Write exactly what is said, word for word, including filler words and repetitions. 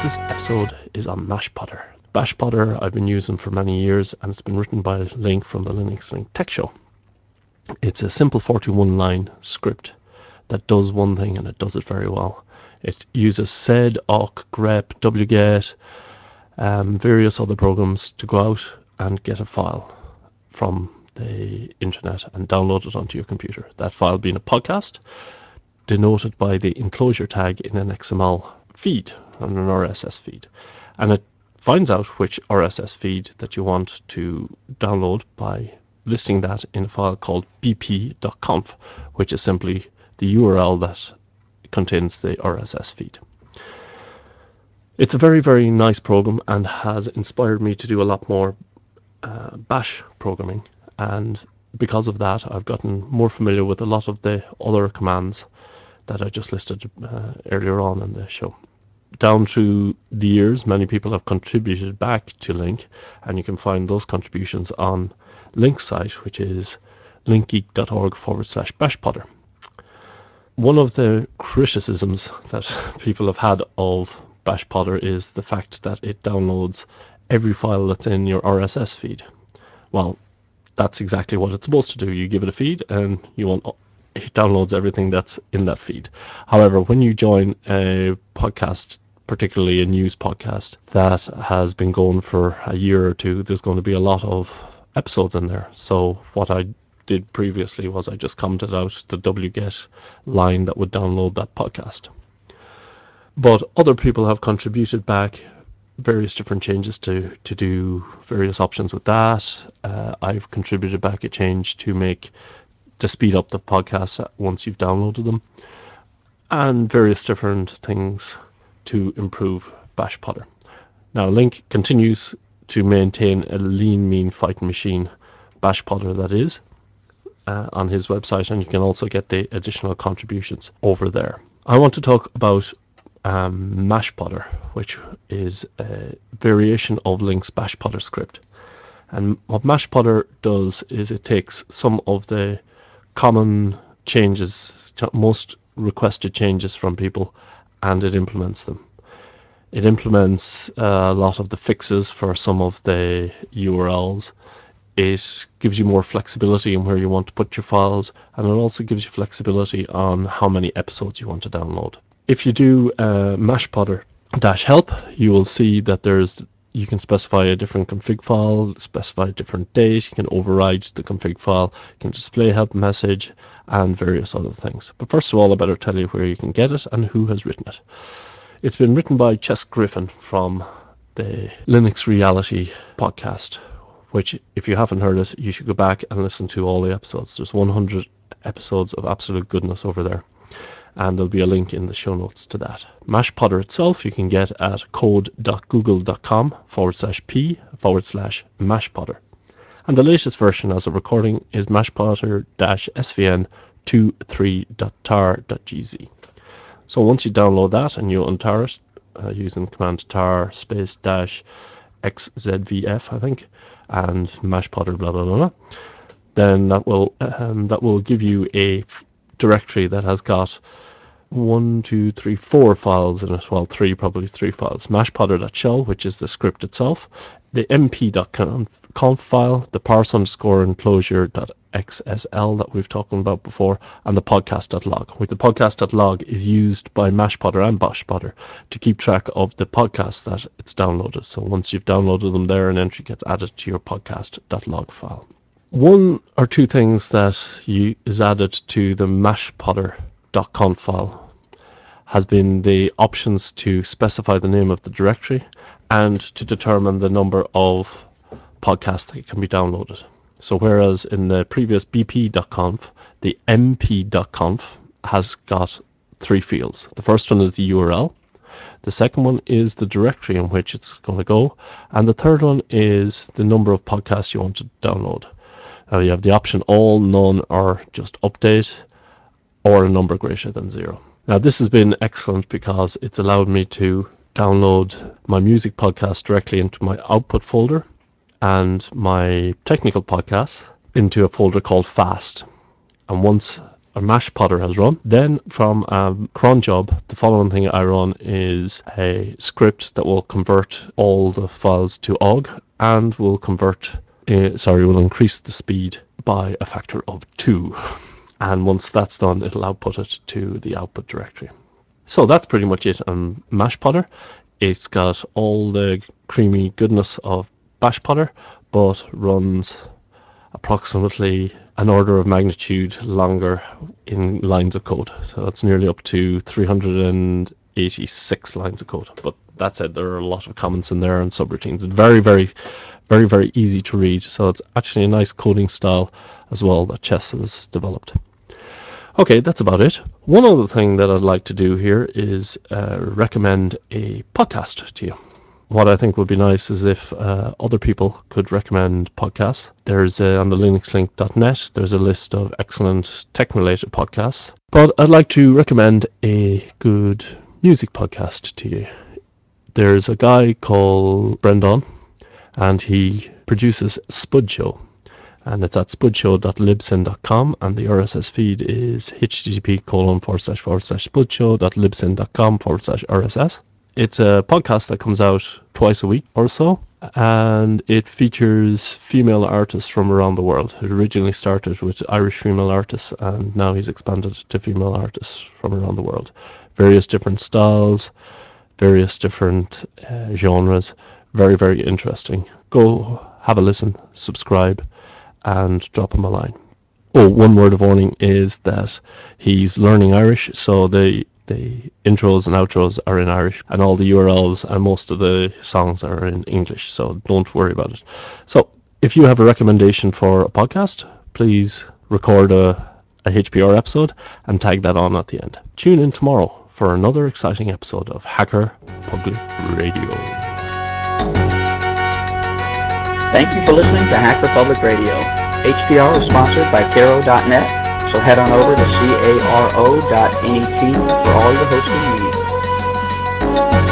This episode is on Mashpotter. Bashpotter I've been using for many years, and it's been written by Link from the Linux Link Tech Show. It's a simple forty-one line script that does one thing, and it does it very well. It uses sed, awk, grep, wget, um, various other programs to go out and get a file from the internet and download it onto your computer. That file being a podcast, denoted by the enclosure tag in an X M L feed, and an R S S feed. And it finds out which R S S feed that you want to download by listing that in a file called b p dot conf, which is simply the U R L that contains the R S S feed. It's a very, very nice program and has inspired me to do a lot more uh, bash programming. And because of that, I've gotten more familiar with a lot of the other commands that I just listed uh, earlier on in the show. Down through the years, many people have contributed back to Link, and you can find those contributions on Link's site, which is linkgeek.org forward slash bashpotter. One of the criticisms that people have had of Bashpotter is the fact that it downloads every file that's in your R S S feed. Well, that's exactly what it's supposed to do. You give it a feed and you want it downloads everything that's in that feed. However, when you join a podcast, particularly a news podcast that has been going for a year or two, there's going to be a lot of episodes in there. So what I did previously was I just commented out the wget line that would download that podcast. But other people have contributed back various different changes to, to do various options with that. Uh, I've contributed back a change to make to speed up the podcast once you've downloaded them, and various different things to improve Bashpotter. Now, Link continues to maintain a lean, mean fighting machine, Bashpotter that is, uh, on his website, and you can also get the additional contributions over there. I want to talk about um, Mashpotter, which is a variation of Link's Bashpotter script. And what Mashpotter does is it takes some of the common changes, most requested changes from people, and it implements them. It implements a lot of the fixes for some of the U R Ls. It gives you more flexibility in where you want to put your files, and it also gives you flexibility on how many episodes you want to download. If you do uh, Mashpotter dash help, you will see that there's you can specify a different config file, specify a different date, you can override the config file, you can display help message, and various other things. But first of all, I better tell you where you can get it and who has written it. It's been written by Chess Griffin from the Linux Reality podcast, which, if you haven't heard it, you should go back and listen to all the episodes. There's one hundred episodes of absolute goodness over there, and there'll be a link in the show notes to that. Mashpotter itself you can get at code.google.com forward slash p forward slash mashpotter. And the latest version as a recording is mashpotter-svn twenty-three dot tar dot g z. So once you download that and you untar it uh, using command tar space dash xzvf, I think, and mashpotter blah blah blah, blah then that will um, that will give you a directory that has got one, two, three, four files in it. Well, three, probably three files. Mashpotter.shell, which is the script itself, the mp.conf file, the parse underscore enclosure.xsl that we've talked about before, and the podcast.log. With the podcast.log is used by Mashpotter and Bashpotter to keep track of the podcasts that it's downloaded. So once you've downloaded them there, an entry gets added to your podcast.log file. One or two things that you, is added to the mashpotter.conf file has been the options to specify the name of the directory and to determine the number of podcasts that can be downloaded. So whereas in the previous bp.conf, the mp.conf has got three fields. The first one is the U R L. The second one is the directory in which it's going to go. And the third one is the number of podcasts you want to download. Now you have the option all, none, or just update, or a number greater than zero. Now this has been excellent because it's allowed me to download my music podcast directly into my output folder and my technical podcasts into a folder called Fast. And once or Mashpotter has run. Then from um, cron job, the following thing I run is a script that will convert all the files to O G and will convert, uh, sorry, will increase the speed by a factor of two. And once that's done, it'll output it to the output directory. So that's pretty much it on Mashpotter. It's got all the creamy goodness of Bashpotter, but runs approximately an order of magnitude longer in lines of code. So it's nearly up to three hundred eighty-six lines of code. But that said, there are a lot of comments in there and subroutines. Very, very, very, very easy to read. So it's actually a nice coding style as well that Chess has developed. Okay, that's about it. One other thing that I'd like to do here is uh, recommend a podcast to you. What I think would be nice is if uh, other people could recommend podcasts. There's uh, on the linux link dot net, there's a list of excellent tech-related podcasts. But I'd like to recommend a good music podcast to you. There's a guy called Brendan, and he produces Spud Show. And it's at spudshow dot libsyn dot com, and the R S S feed is http colon forward slash forward slash spudshow dot libsyn dot com forward slash RSS. It's a podcast that comes out twice a week or so, and it features female artists from around the world. It originally started with Irish female artists, and now he's expanded to female artists from around the world. Various different styles, various different uh, genres. Very, very interesting. Go have a listen, subscribe, and drop him a line. Oh, one word of warning is that he's learning Irish, so the the intros and outros are in Irish, and all the U R Ls and most of the songs are in English, so don't worry about it. So if you have a recommendation for a podcast, please record a, a H P R episode and tag that on at the end. Tune in tomorrow for another exciting episode of Hacker Public Radio. Thank you for listening to Hacker Public Radio. H P R is sponsored by Caro dot net, so head on over to caro dot net for all your hosting needs.